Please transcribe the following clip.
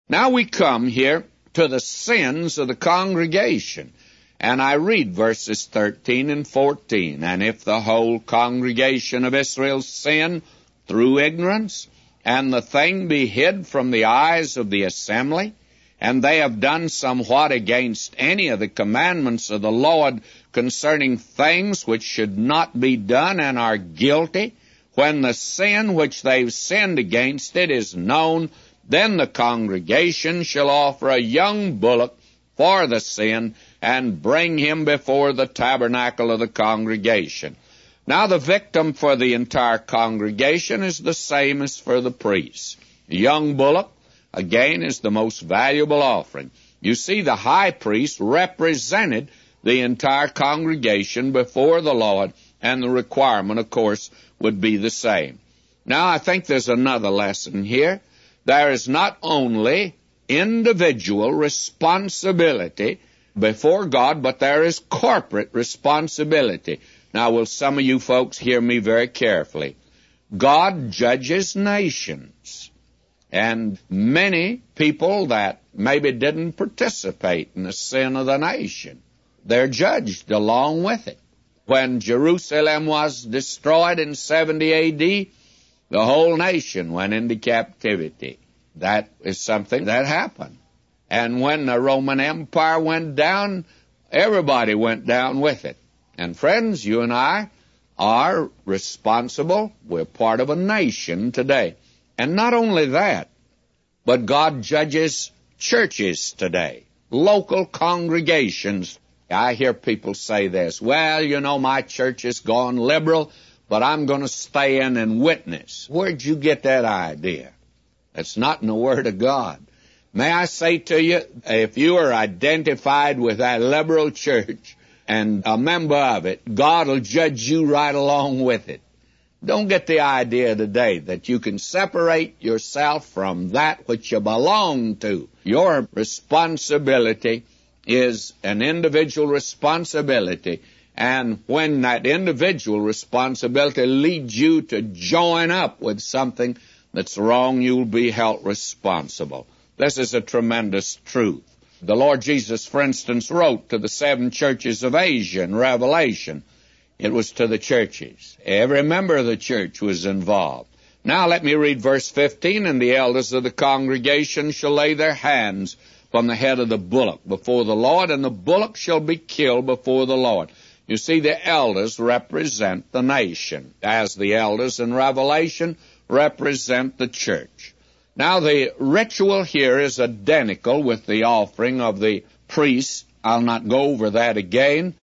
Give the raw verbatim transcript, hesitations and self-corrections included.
Now we come here to the sins of the congregation. And I read verses thirteen and fourteen. And if the whole congregation of Israel sin through ignorance, and the thing be hid from the eyes of the assembly, and they have done somewhat against any of the commandments of the Lord concerning things which should not be done, and are guilty, when the sin which they've sinned against it is known, then the congregation shall offer a young bullock for the sin, and bring him before the tabernacle of the congregation. Now the victim for the entire congregation is the same as for the priests. The young bullock, again, is the most valuable offering. You see, the high priest represented the entire congregation before the Lord, and the requirement, of course, would be the same. Now I think there's another lesson here. There is not only individual responsibility before God, but there is corporate responsibility. Now, will some of you folks hear me very carefully? God judges nations, and many people that maybe didn't participate in the sin of the nation, they're judged along with it. When Jerusalem was destroyed in seventy A D, the whole nation went into captivity. That is something that happened. And when the Roman Empire went down, everybody went down with it. And friends, you and I are responsible. We're part of a nation today. And not only that, but God judges churches today, local congregations. I hear people say this, well, you know, my church has gone liberal, but I'm going to stay in and witness. Where'd you get that idea? That's not in the Word of God. May I say to you, if you are identified with that liberal church and a member of it, God will judge you right along with it. Don't get the idea today that you can separate yourself from that which you belong to. Your responsibility is an individual responsibility, and when that individual responsibility leads you to join up with something that's wrong, you'll be held responsible. This is a tremendous truth. The Lord Jesus, for instance, wrote to the seven churches of Asia in Revelation. It was to the churches. Every member of the church was involved. Now let me read verse fifteen. And the elders of the congregation shall lay their hands from the head of the bullock before the Lord, and the bullock shall be killed before the Lord. You see, the elders represent the nation, as the elders in Revelation represent the church. Now, the ritual here is identical with the offering of the priests. I'll not go over that again,